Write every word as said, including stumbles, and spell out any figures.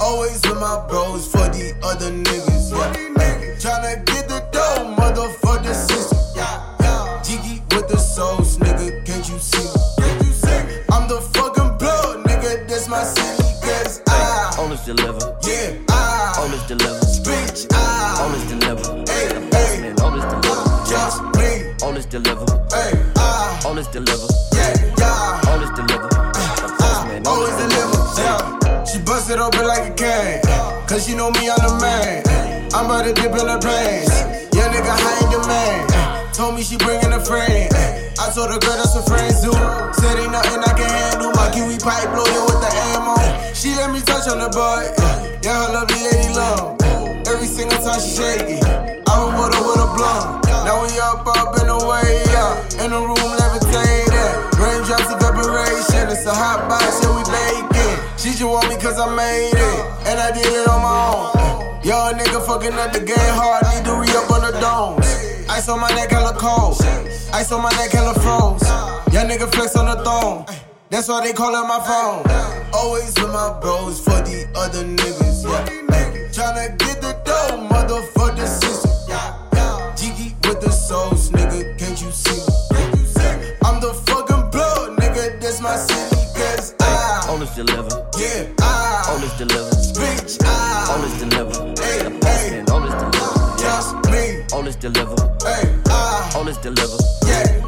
Always with my bros for the other niggas, yeah. Ay, tryna get the dough, motherfucker system. Jiggy with the souls, nigga, can't you see? I'm the fucking blood, nigga, that's my city, cause I always deliver, yeah, I always deliver, bitch, I always deliver, hey, the boss man always deliver, just me, always deliver, hey, I always deliver, yeah, yeah, always deliver, the boss man always always deliver, deliver. yeah. She busted open like a can, cause she know me, I'm the man. I'm about to dip in the planes, young nigga high in demand. Told me she bringin' a friend. I told her, girl, that's a friend's zoo. Said ain't nothing I can handle. My kiwi pipe blow you with the ammo. She let me touch on the butt. Yeah, her lovely lady love. Every single time she shake it, I would put her with a blunt. Now we up, up in the way, yeah. In the room, levitating. Raindrops, evaporation. It's a hot box, yeah, we baking. She just want me cause I made it. And I did it on my own. Young nigga fucking up the game hard. Need to re-up on the domes. Ice on my neck, hella cold. Ice on my neck, hella froze. Young nigga flex on the throne. That's why they call up my phone. Always with my bros for the other niggas, yeah. Tryna get the dough, motherfucker system. Jiggy with the souls, nigga, can't you see? I'm the fucking blood, nigga, that's my city, cause I always deliver, yeah, I always deliver, bitch, I always deliver, hey, the boss hey, man always deliver, just me, always deliver, hey, I always deliver, yeah.